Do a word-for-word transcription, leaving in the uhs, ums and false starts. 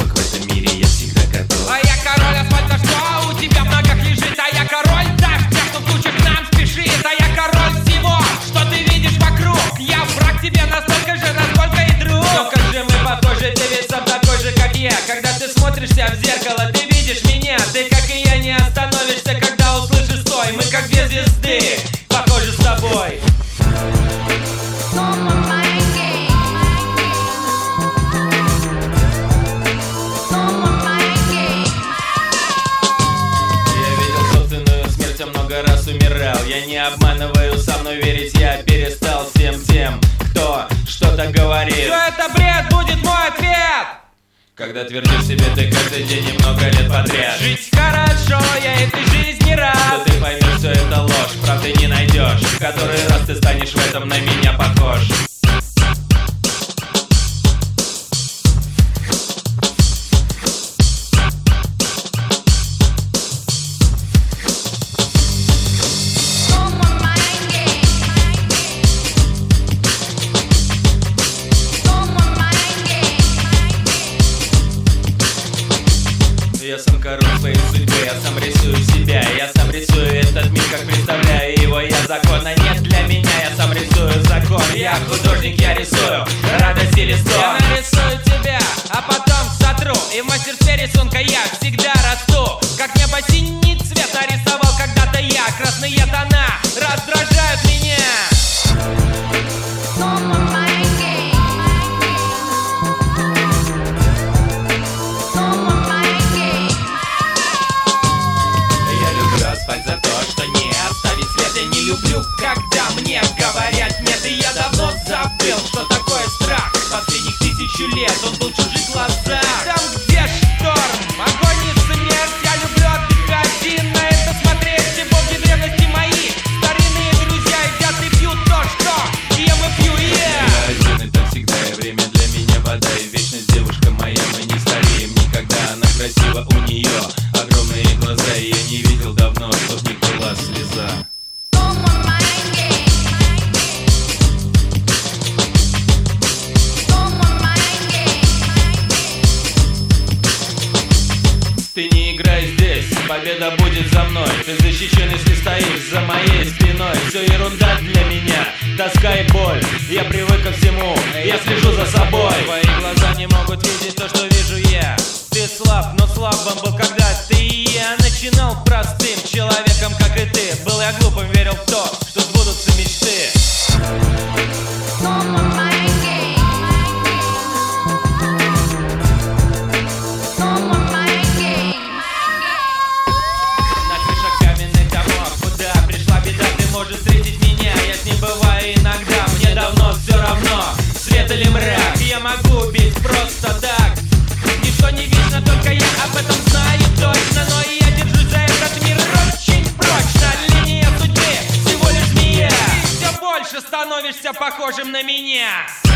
ошибок в этом мире я всегда готов. А я король асфальта, что у тебя в ногах лежит. А я король дождя, что туча к нам спешит. А я король всего, что ты видишь вокруг. Я враг тебе настолько же, насколько и друг. Но как же мы похожи, ты ведь сам такой же, как я. Когда ты смотришься в зеркало, ты видишь меня. Ты, как и я, не остановишься, когда услышишь стой. Мы как две звезды, похожи с тобой. Много раз умирал, я не обманываю, со мной верить я перестал. Всем тем, кто что-то говорит, все это бред, будет мой ответ. Когда твердишь себе ты каждый день и много лет подряд: жить хорошо, я этой жизни рад. Что ты поймешь, все это ложь, правды не найдешь. В который раз ты станешь в этом на меня похож. Я сам король своей судьбы, я сам рисую себя. Я сам рисую этот мир, как представляю его я. Закона нет для меня, я сам рисую закон. Я художник, я рисую радость или сон. Я нарисую тебя, а потом сотру. И в мастерстве рисунка я всегда расту. Как небо синий цвет нарисовал когда-то я. Красные тона раздражают меня. Люблю, когда мне говорят нет, и я давно забыл, что такое страх. Последних тысячу лет он был в чужих глазах. Там, где шторм, огонь и смерть, я люблю отдыхать и на это смотреть. Все боги древности мои, старинные друзья, едят и пьют то, что ем и пью я. Я один, это всегда и время для меня вода и вечность. Девушка моя, мы не стареем никогда, она красива, у нее огромные глаза. И я не видел давно, чтоб не была слеза. Ты не играй здесь, победа будет за мной. Ты защищен, если стоишь за моей спиной. Все ерунда для меня, тоска и боль. Я привык ко всему, я слежу за собой. Твои глаза не могут видеть то, что вижу я. Ты слаб, но слабым был когда ты и я. Начинал простым человеком, как и ты. Был я глупым, верил в то, что сбудутся мечты. Встретить меня, я с ним бываю иногда. Мне давно все равно, свет или мрак. Я могу убить просто так. Ничто не вечно, только я об этом знаю точно. Но и я держусь за этот мир очень прочно. Линия судьбы, всего лишь змея. Ты все больше становишься похожим на меня.